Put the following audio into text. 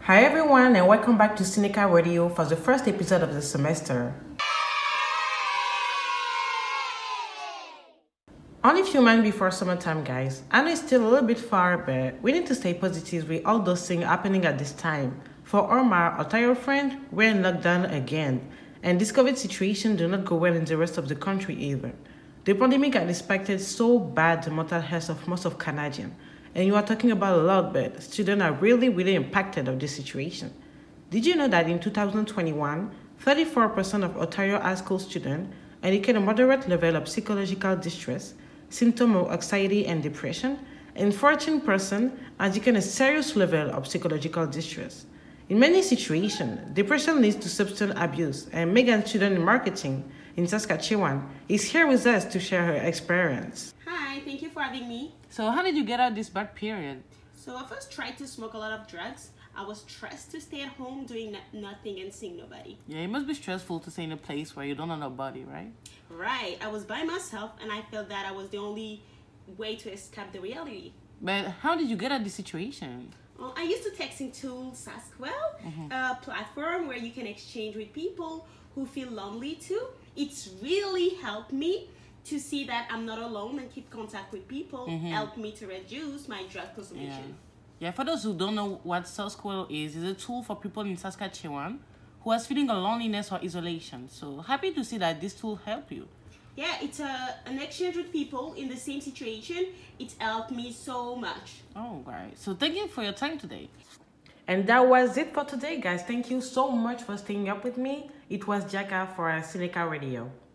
Hi everyone and welcome back to Seneca Radio for the first episode of the semester. Only a few months before summertime, guys. I know it's still a little bit far, but we need to stay positive with all those things happening at this time. For Omar, Ontario friend, we're in lockdown again, and this COVID situation do not go well in the rest of the country either. The pandemic has impacted so bad the mental health of most of Canadians. And you are talking about a lot, but students are really impacted of this situation. Did you know that in 2021, 34% of Ontario high school students indicate a moderate level of psychological distress, symptom of anxiety and depression, and 14% indicate a serious level of psychological distress. In many situations, depression leads to substance abuse, and Megan, student in marketing in Saskatchewan, is here with us to share her experience. Hi, thank you for having me. So how did you get out this bad period? So I first tried to smoke a lot of drugs. I was stressed to stay at home doing nothing and seeing nobody. Yeah, it must be stressful to stay in a place where you don't know nobody, right? Right, I was by myself and I felt that I was the only way to escape the reality. But how did you get out of this situation? Well, I used to texting tool Saskwell, a platform where you can exchange with people who feel lonely too. It's really helped me to see that I'm not alone and keep contact with people, helped me to reduce my drug consumption. Yeah, for those who don't know what Saskwell is a tool for people in Saskatchewan who are feeling a loneliness or isolation. So happy to see that this tool help you. Yeah, it's an exchange with people in the same situation. It helped me so much. Oh, right. So thank you for your time today. And that was it for today, guys. Thank you so much for staying up with me. It was Jaka for Seneca Radio.